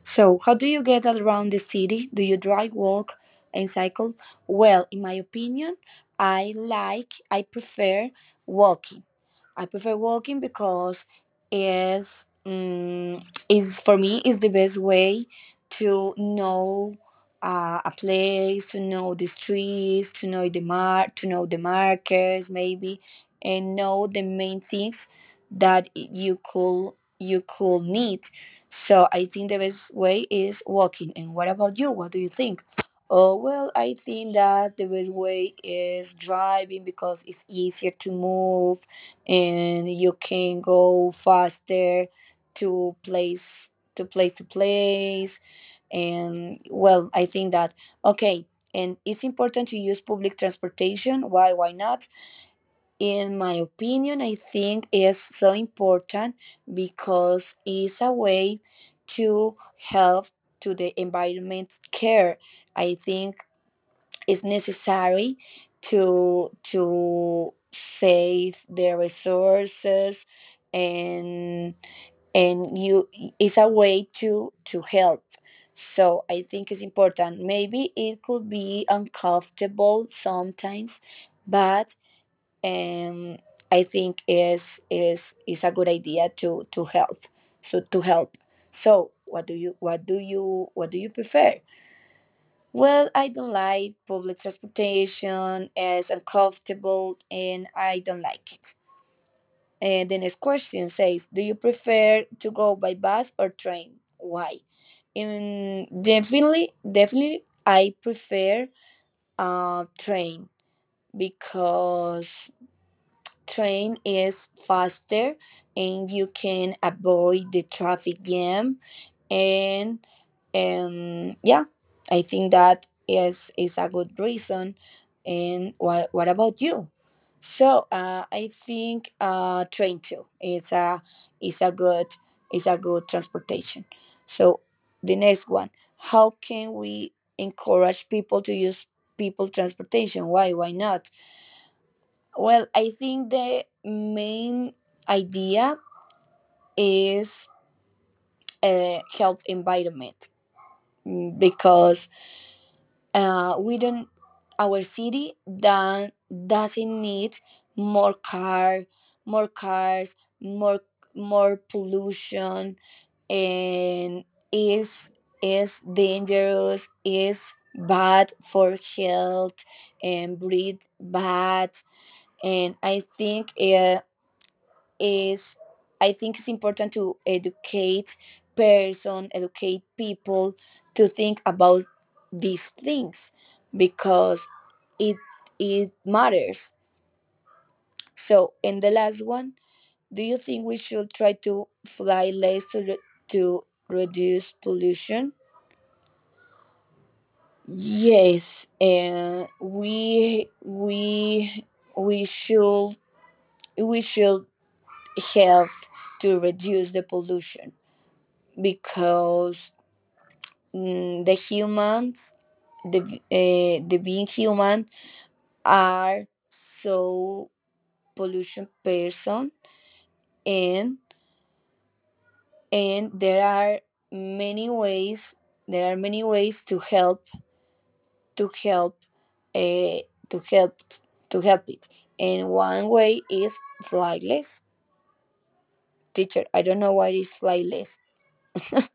So, how do you get around the city? Do you drive, walk, and cycle? Well, in my opinion, I prefer walking. I prefer walking because is for me is the best way to know a place, to know the streets, to know the markers maybe, and know the main things that you could need. So I think the best way is walking. And what about you? What do you think? Oh, well, I think that the best way is driving because it's easier to move and you can go faster to place. And well, I think that, okay, and it's important to use public transportation. Why not? In my opinion, I think is so important because it's a way to help to the environment care. I think it's necessary to save the resources, and you it's a way to help. So I think it's important. Maybe it could be uncomfortable sometimes, but I think is a good idea to help. So to help. So what do you prefer? Well, I don't like public transportation. It's uncomfortable and I don't like it. And the next question says, do you prefer to go by bus or train? Why? Definitely, I prefer train because train is faster and you can avoid the traffic jam. And yeah, I think that is a good reason. And what about you? So I think train too is a good is a good transportation. So the next one, how can we encourage people to use people transportation? Why not? Well, I think the main idea is help environment. Because we don't our city doesn't need more more cars, more pollution, and is dangerous, is bad for health, and breathe bad. And is I think it's important to educate people to think about these things because it it matters. So, in the last one, do you think we should try to fly less to reduce pollution? Yes, and we should help to reduce the pollution because the humans, the being human, are so pollution person, and there are many ways to to help uh, to help to help it. And one way is fly less. Teacher, I don't know what is fly less.